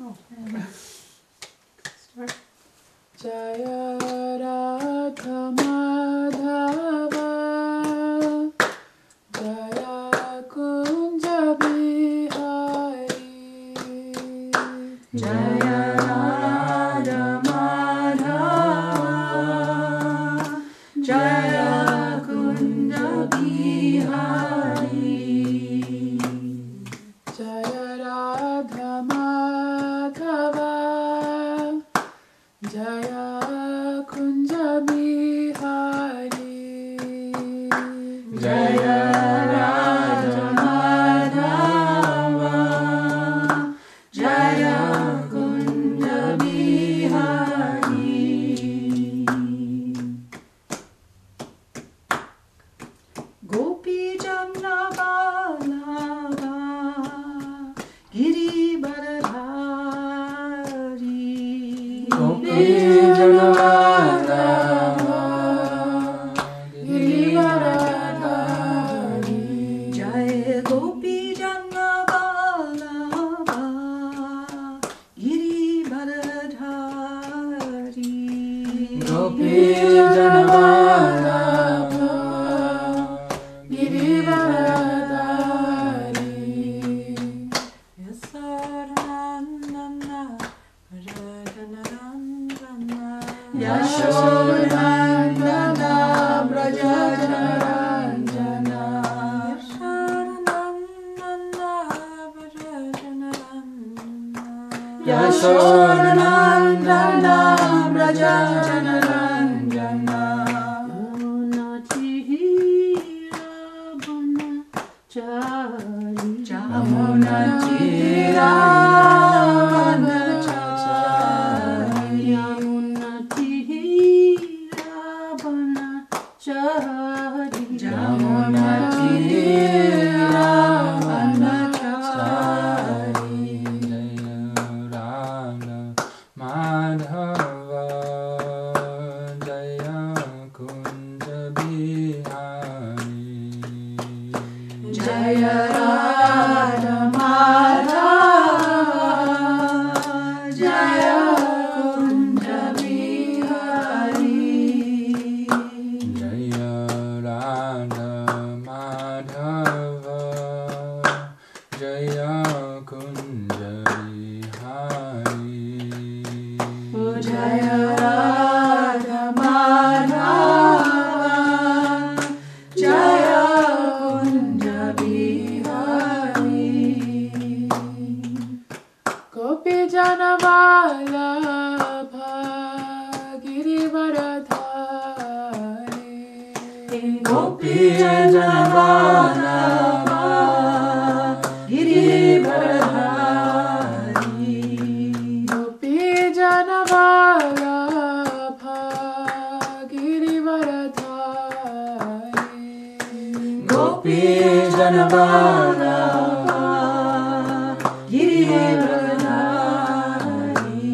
Oh, start. Jaya Radha Madhava Jaya Kunja Bihari Jaya Radha Madhava Jaya Kunja Bihari Jaya Radha Madhava Jaya Kunja Bihari Jaya Radha Madhava Jaya Kunja Bihari Gopi Jamna Balava Giri Baradhari Gopi Jamna Balava Giri Baradhari Jaya Gopi Jamna Balava Giri Baradhari Gopi Jamna Balava Giri Baradhari Yashodanandana Brajajanarandana Yashodanandana Brajajanarandana Jamuna Tira Vanachari Jamuna Tira Vanachari Jamuna Tira Vanachari Jaya Radha Madhava Jaya Kunja Bihari Jaya Radha Madhava Jaya Kunja Bihari Jaya Radha Madhava Jaya Kunja Bihari Jaya Radha Madhava Jaya Kunja Bihari Gopi Jana Vallabha Giri Baradhari Gopi Jana Vallabha Giri Baradhari Gopi Jana Vallabha Giri Baradhari Gopi Jana Vallabha Giri Baradhari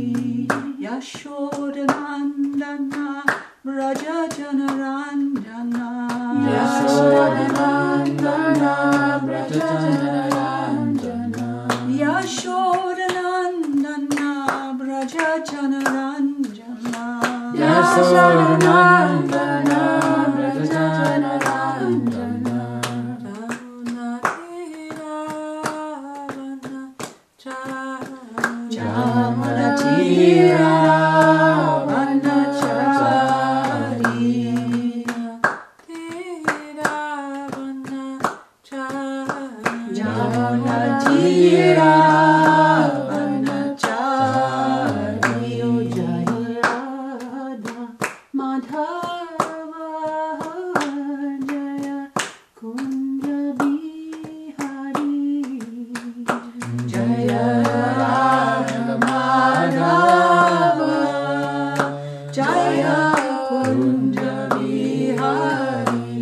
Yashodanandana Brajajanarandana Yashodanandana Brajajanarandana Yashodanandana Brajajanarandana Yashodanandana Brajajanarandana Jamuna Tira Vanachari Jamuna Tira Vanachari Jaya Radha Madhava Jaya Kunja Bihari Jaya Radha Madhava Jaya Kunja Bihari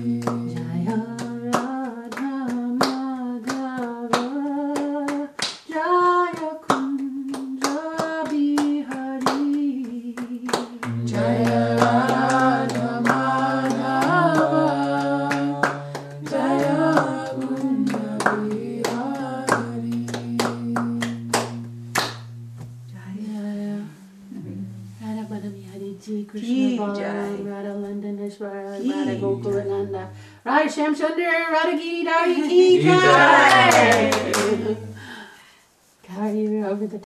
Jaya Radha Madhava Ji Ki Krishna Jai. Balaram Radha Landaneshwara Ki Radha Jai. Gokulananda Radha Shamsundar Radha Giri Dari Ki Ki Jai. Jai.